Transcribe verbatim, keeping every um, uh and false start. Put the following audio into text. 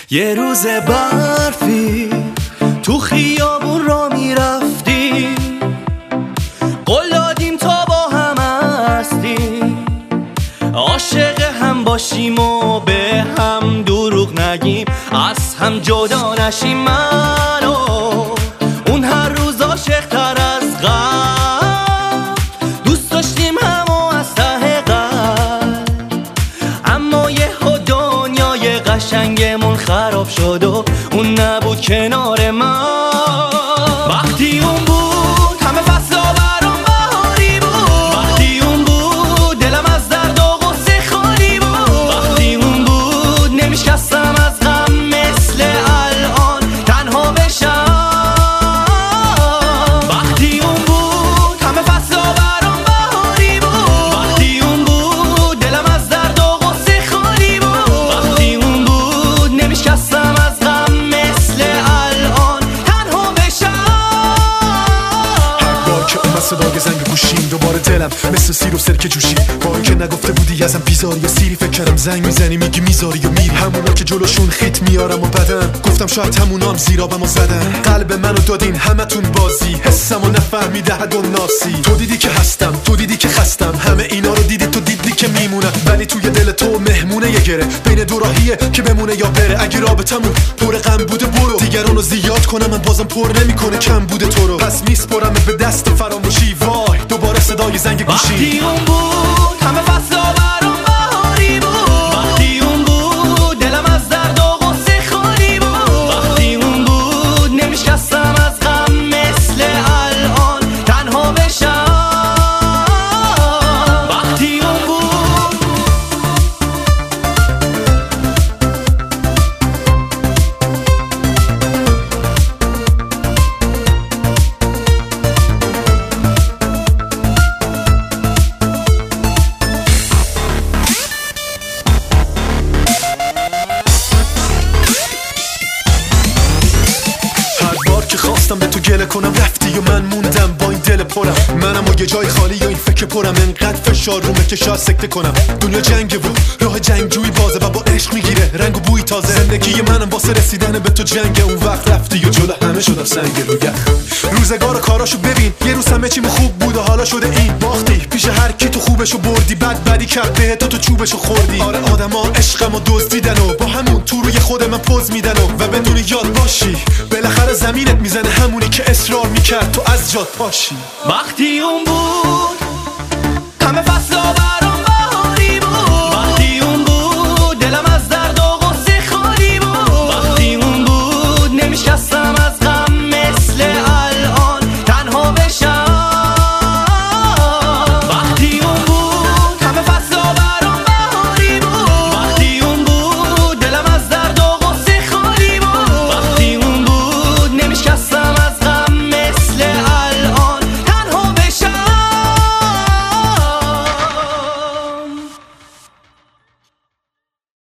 یه روز برفی تو خیابون را میرفتیم، قول دادیم تا با هم هستیم، عاشق هم باشیم و به هم دروغ نگیم، از هم جدا نشیم. من و اون هر روز عاشق تر از قبل، دوست داشتیم همو از ته قلب، اما یه دنیای قشنگمون خراب شد و اون نبود کنار من. وقتی اون بود همه فصلا برام بهاری بود، وقتی اون بود دلم از درد و غصه خالی بود، وقتی اون بود نمیشکستم از غم مثل الان تنها بشم. وقتی اون بود همه فصلا برام بهاری بود، وقتی اون بود دلم از درد و غصه خالی بود، وقتی اون بود نمیشکستم از غم مثل الان تنها بشم. هر بار که اومد صدای زنگ گوشیم دوباره دلم مثل سیر و سرکه جوشید. با اینکه نگفته بودی ازم بیزاری یا سیری، فکر کردم زنگ میزنی میگی میذاری و میری. همونا که جلوشون خیت میارم و بدن گفتم شاید همونام زیرابمو زدن. قلب منو دادین همتون بازی، حسمو نفهمیده حد و ناسی. تو دیدی که هستم، تو دیدی که خستم، همه اینا رو دیدی، تو دیدی که میمونم، ولی توی دل تو مهمونه یه گره بین دو راهیه که بمونه یا بره. اگه رابطمون پر غم بوده برو، دیگرانو زیاد کنم من بازم پر نمیکنه کم بوده تو رو، پس میسپرم به دست فراموشی. وای دوباره صدای زنگ گوشی. وقتی اون بود همه فصلا برام بهاری بود، وقتی اون بود دلم از درد و غصه خالی بود، وقتی اون بود نمیشکستم از غم مثل الان تنها بشم. وقتی اون بود خواستم به تو گله کنم رفتی و من موندم با این دل پرم. منم و یه جای خالی و این فکر پرم، انقدر فشار رومه که شاید سکته کنم. دنیا جنگه و راه جنگجویی بازه و با عشق میگیره رنگ و بوی تازه. زندگی منم واسه رسیدن به تو جنگه، اون وقت رفتی و جلو همه شدم سنگ روگه. روزگار و کاراشو ببین، یه روز همه چیم خوب بود و حالا شده این باختی. پیش هر کی تو خوبشو بردی، بد بدی کرد به تو تو چوبشو خوردی. آره آدما عشقمو دزدیدن و با همون تو روی خود من پوز میدن و, و بدون یاد باشی بالاخره زمینت میزنه همونی که اصرار میکرد تو از جات پاشی. وقتی اون بود همه فصلا برام